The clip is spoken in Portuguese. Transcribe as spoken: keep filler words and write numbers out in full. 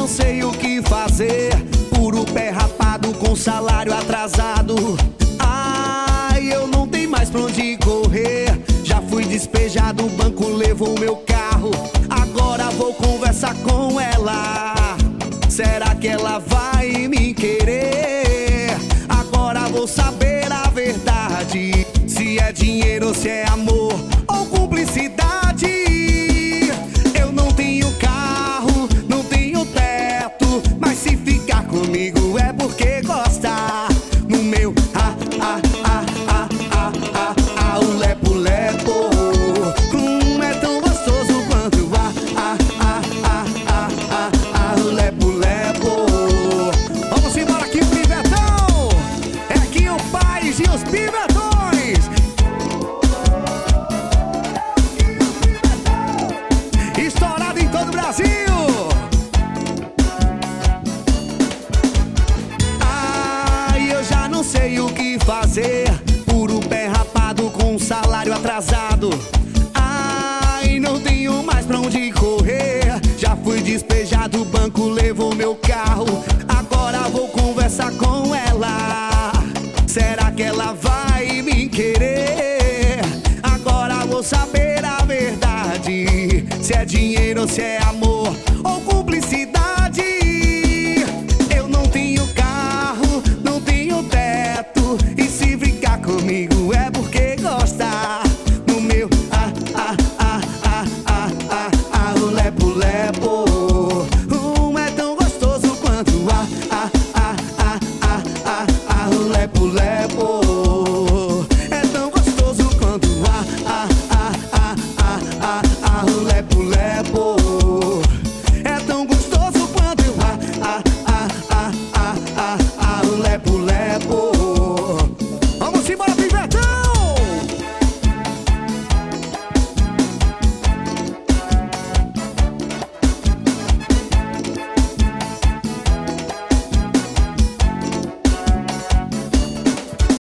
não sei o que fazer. Puro pé rapado com salário atrasado. Ai, eu não tenho mais pra onde correr. Já fui despejado, o banco levou meu carro. Agora vou conversar com ela. Será que ela vai me querer? Agora vou saber a verdade. Se é dinheiro ou se é amor ou cumplicidade. Eu não tenho carro, não tenho teto, mas se ficar comigo é porque gosta. No meu ah, ah, ah, ah, ah, ah, ah, o lepo lepo. Hum, é tão gostoso quanto ah, ah, ah, ah, ah, ah, ah, o lepo lepo. Vamos embora aqui, o Pivetão. É aqui o Paz e os Pivetões. Estourado em todo o Brasil. Ai, eu já não sei o que fazer. Puro pé rapado com salário atrasado. Ai, não tenho mais pra onde correr. Já fui despejado, o banco levou meu carro. Agora vou conversar com ela. Será que ela vai me querer? Agora vou saber a verdade. Se é dinheiro ou se é amor